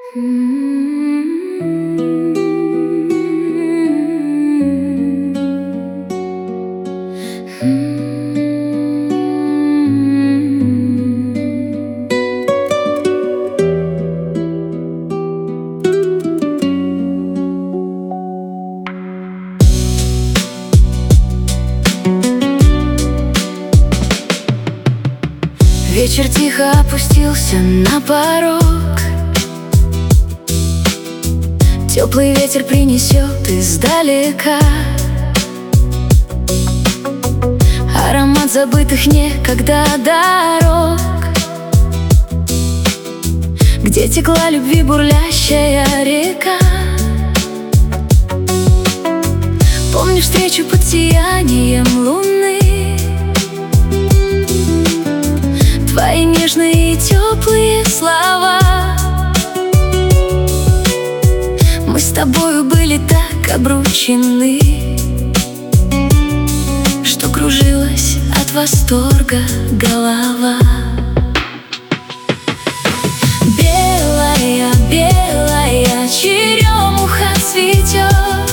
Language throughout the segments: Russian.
Вечер тихо опустился на порог. Теплый ветер принесет издалека аромат забытых некогда дорог, где текла любви бурлящая река. Помню встречу под сиянием луны, твои нежные и теплые слова. Мы с тобою были так обручены, что кружилась от восторга голова. Белая, белая черемуха цветет,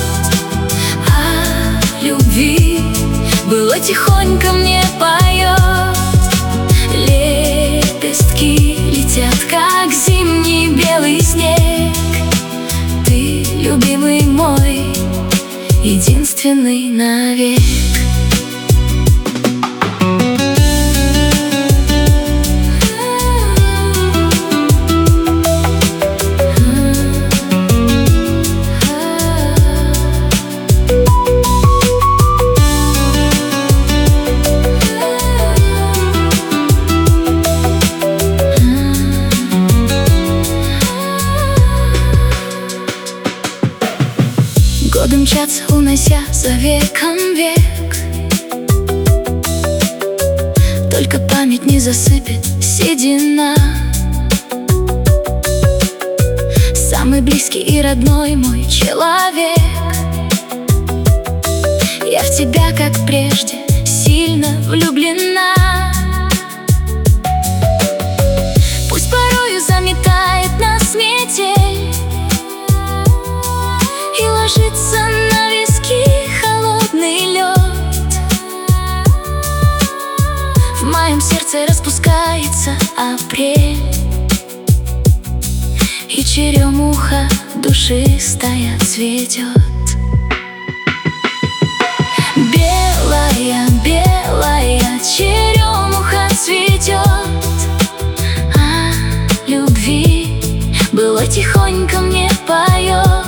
а любви было тихонько мне поет. Лепестки летят, как зимний белый снег. Ты, любимый мой, единственный навек. Годы мчатся, унося за веком век. Только память не засыпет седина. Самый близкий и родной мой человек. Я в тебя, как прежде, сильно влюблена. Пусть порою заметает нас метель и ложится на виски холодный лед. В моем сердце распускается апрель, и черемуха душистая цветет. Белая, белая черемуха цветет, а любви было тихонько мне поет.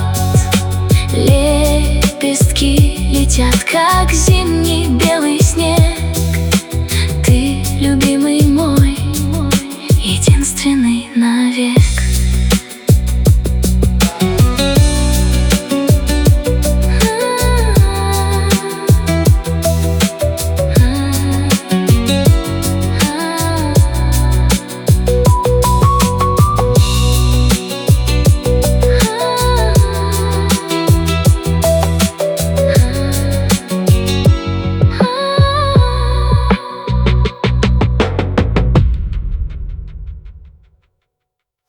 Лепестки летят, как зимний белый снег. Ты, любимый